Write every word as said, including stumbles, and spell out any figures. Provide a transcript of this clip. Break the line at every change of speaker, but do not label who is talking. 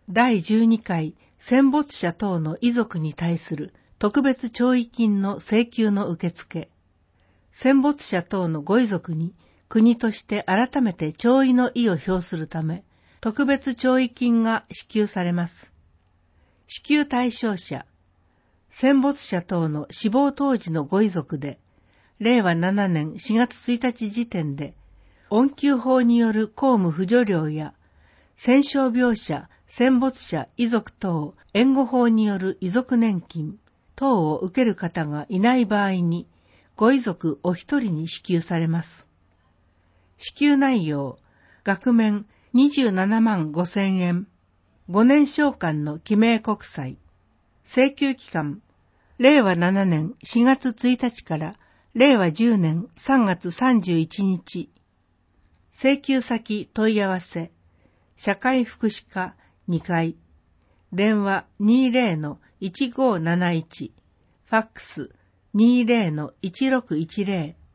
だいじゅうにかい戦没者等の遺族に対する特別弔慰金の請求の受付。戦没者等のご遺族に国として改めて弔意の意を表するため、特別弔慰金が支給されます。支給対象者、戦没者等の死亡当時のご遺族で、れいわななねんしがつついたち時点で、恩給法による公務扶助料や、戦傷病者、戦没者遺族等援護法による遺族年金等を受ける方がいない場合に、ご遺族お一人に支給されます。支給内容、額面にじゅうななまんごせんえん、ごねん償還の記名国債、請求期間、れいわななねんしがつついたちかられいわじゅうねんさんがつさんじゅういちにち、請求先問い合わせ、社会福祉課にかい、電話 にじゅうのいちごーなないち、ファックス にじゅうのいちろくいちぜろ